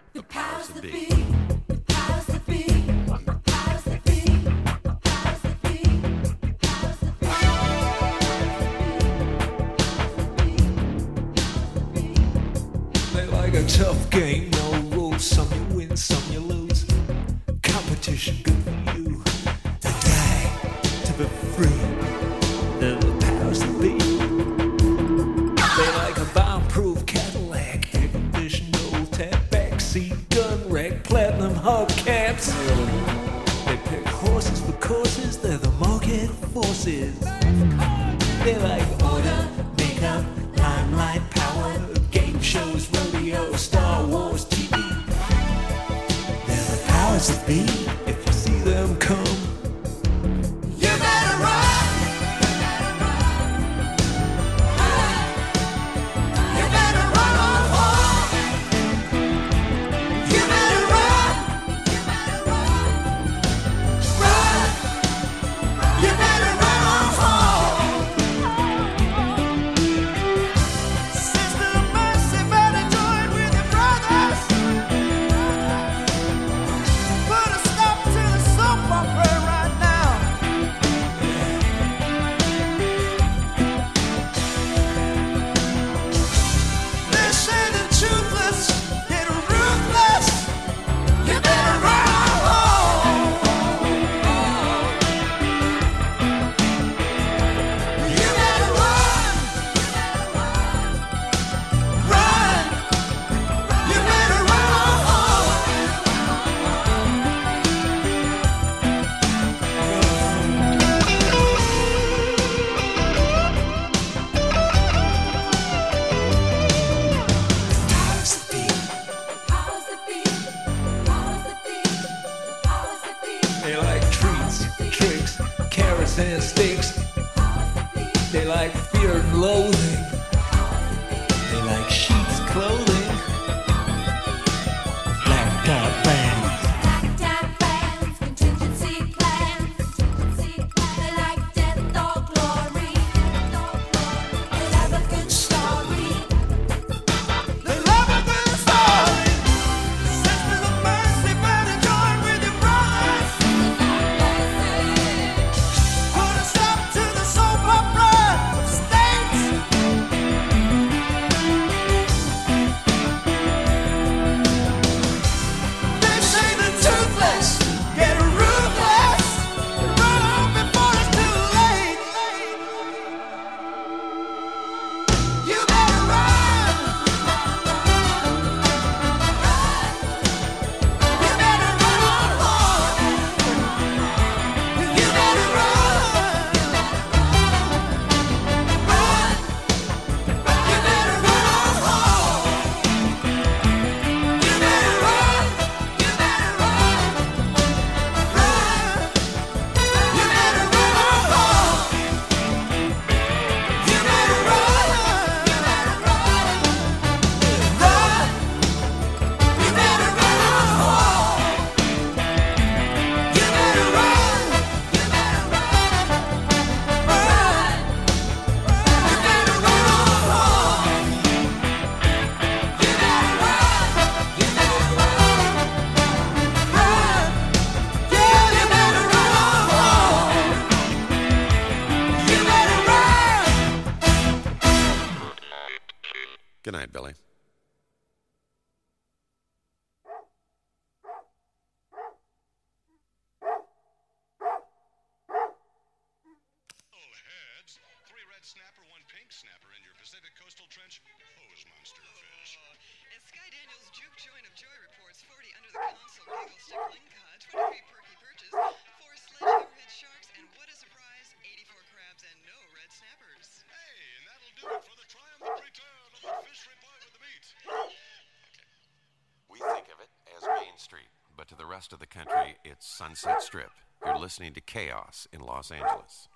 The powers that be. They like a tough game, no rules. Some you win, some you lose. Competition good for you. To die, to be free. They're the powers that be. They like a bomb-proof Cadillac, air conditioned old tap, backseat gun rack, platinum hubcaps. They pick horses for courses. They're the market forces. They like order, makeup, limelight, power, game shows, rodeo, Star Wars, TV. They're the powers that be. If you see them come, you better run. You better run on home. You better run. Run. You better run on home. Sister Mercy, better join with your brothers. Put a stop to the soap opera right now. They say the toothless get ruthless. You better run home. You better run. Run. You better run home. They like treats, tricks, carrots and sticks. They like fear and loathing. They like sheets, clothing, black top bands. They love a good story. Sisters of Mercy, better join with your brothers. Put a stop to the soap opera of states. They say the toothless get ruthless. Run on before it's too late. You better run. You better run on home. You better run. Run. You better run on home. You better run. You better run. Run. You better run on home. You better run. You better run. Run. You better run on home. You better run. You better run. Run. You better run on home. You better run. You better run. Run. Yeah, you better run on home. You better run. Good night, Billy. All heads. 3 red snapper, 1 pink snapper in your Pacific Coastal Trench hose monster fish. And Sky Daniels' Juke Joint of Joy reports 40 under the console giggle stick lingcod, 23 perky perches, 4 sledge hammerhead sharks, and what a surprise, 84 crabs and no red snappers. Hey, and that'll do it for the triumphant return of the fishery boy with the meat. We think of it as Main Street, but to the rest of the country, it's Sunset Strip. You're listening to Chaos in Los Angeles.